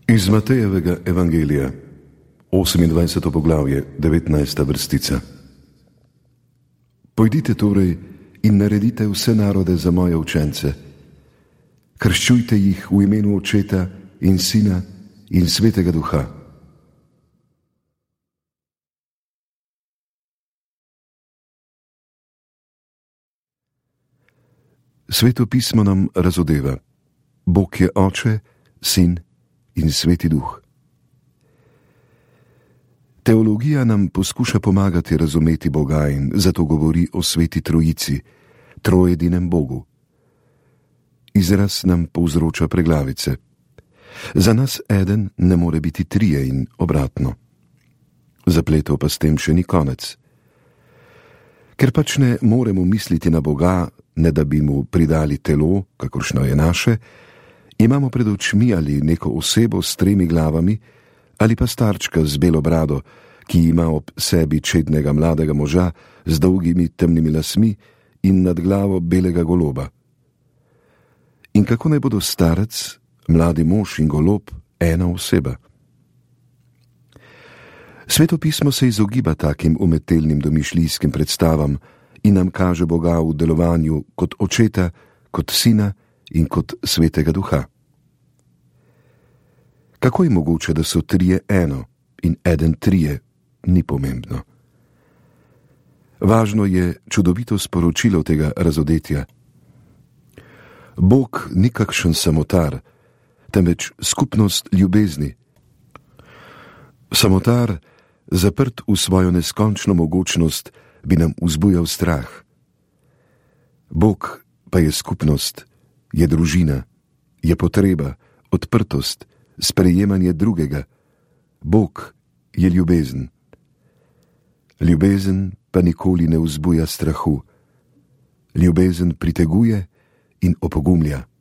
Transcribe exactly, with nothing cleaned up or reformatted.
Iz Matejevega evangelija, osemindvajseto poglavje, devetnajsta vrstica. Pojdite torej in naredite vse narode za moje učence. Krščujte jih v imenu Očeta in Sina in Svetega Duha. Sveto pismo nam razodeva: Bog je Oče, Sin in Sveti Duh. Teologija nam poskuša pomagati razumeti Boga in zato govori o Sveti Trojici, trojedinem Bogu. Izraz nam povzroča preglavice. Za nas eden ne more biti trije in obratno. Zapletov pa s tem še ni konec. Ker pač ne moremo misliti na Boga, ne da bi mu pridali telo, kakršno je naše, imamo pred očmi ali neko osebo s tremi glavami ali pa starčka z belo brado, ki ima ob sebi čednega mladega moža z dolgimi temnimi lasmi in nad glavo belega goloba. In kako naj bodo starec, mladi mož in golob ena oseba? Sveto pismo se izogiba takim umetelnim domišljijskim predstavam in nam kaže Boga v delovanju kot Očeta, kot Sina in kot Svetega Duha. Kako je mogoče, da so trije eno in eden trije, ni pomembno. Važno je čudovito sporočilo tega razodetja. Bog ni kakšen samotar, temveč skupnost ljubezni. Samotar, zaprt v svojo neskončno mogočnost, bi nam vzbujal strah. Bog pa je skupnost, je družina, je potreba, odprtost, sprejemanje drugega. Bog je ljubezen. Ljubezen pa nikoli ne vzbuja strahu. Ljubezen priteguje in opogumlja.